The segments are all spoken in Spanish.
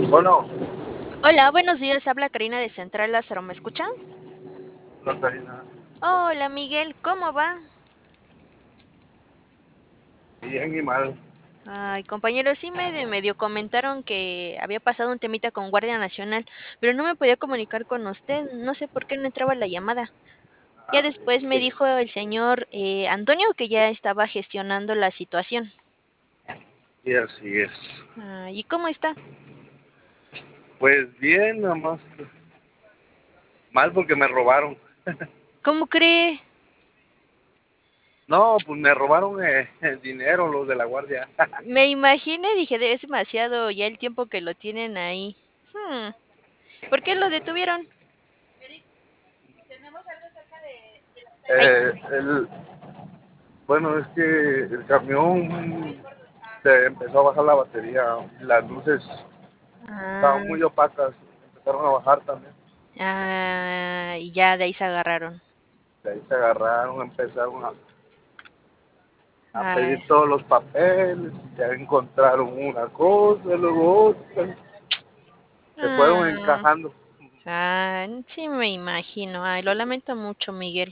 Bueno, Hola, buenos días. Habla Karina de Central Lázaro. ¿Me escucha? no traje nada. Hola, Miguel. ¿Cómo va? Bien y mal. Ay, compañero, sí me medio comentaron que había pasado un temita con Guardia Nacional, pero no me podía comunicar con usted. No sé por qué no entraba la llamada. Ya después me Sí, dijo el señor Antonio que ya estaba gestionando la situación. y así es. ¿Y cómo está? Pues bien, nada más. Mal porque me robaron. ¿Cómo cree? No, pues me robaron el dinero los de la guardia. Me imaginé, dije, es demasiado ya el tiempo que lo tienen ahí. Hmm, ¿Por qué lo detuvieron? Ay, El, bueno, es que el camión se empezó a bajar la batería. Las luces estaban ah, muy opacas. Empezaron a bajar también. Y ya de ahí se agarraron. De ahí se agarraron, empezaron a Ay, pedir todos los papeles. Ya encontraron una cosa, luego otra. Se fueron ah, encajando. sí me imagino. Ay, lo lamento mucho, Miguel.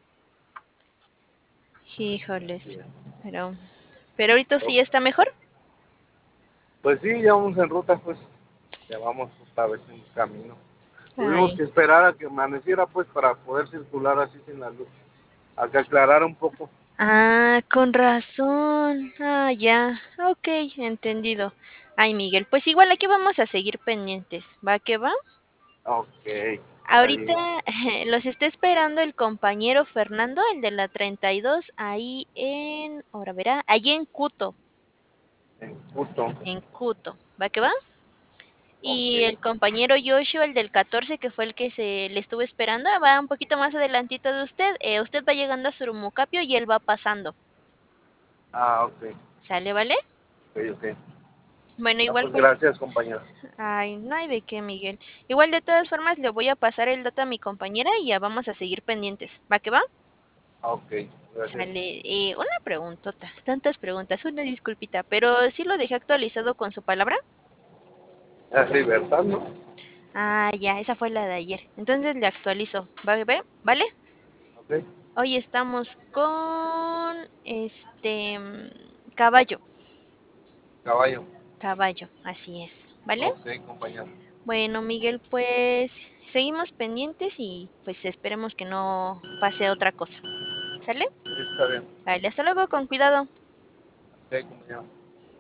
Híjoles. Pero ahorita sí está mejor. Pues sí, ya vamos en ruta, pues ya vamos otra vez en camino. Tuvimos Ay. que esperar a que amaneciera, pues, para poder circular así sin la luz, a que aclarara un poco. Con razón. Ya. Ok, entendido. Ay, Miguel, pues igual aquí vamos a seguir pendientes. ¿Va que va? Ok, está Ahorita bien. los está esperando el compañero Fernando, el de la 32, ahí ahora verá, allí en Cuto, En justo. ¿va que va? Ok. Y el compañero Joshua, el del 14, que fue el que se le estuvo esperando, va un poquito más adelantito de usted. Usted va llegando a Surumucapio y él va pasando. Ah, ok. ¿Sale, vale? Ok, ok. Bueno, Ah, igual pues pues, gracias, compañera. ay, no hay de qué, Miguel. Igual de todas formas le voy a pasar el dato a mi compañera y ya vamos a seguir pendientes. ¿Va que va? Ah, ok, gracias. Sale. Una preguntota, tantas preguntas, una disculpita, pero sí lo dejé actualizado con su palabra. Es libertad, ¿no? Ya, esa fue la de ayer. Entonces le actualizo. ¿Vale? Ok. Hoy estamos con caballo. Caballo. Caballo, así es. ¿Vale? Ok, compañera. Bueno, Miguel, pues seguimos pendientes y pues esperemos que no pase otra cosa. ¿Sale? Sí, está bien. Vale, hasta luego, con cuidado. Ok, compañera.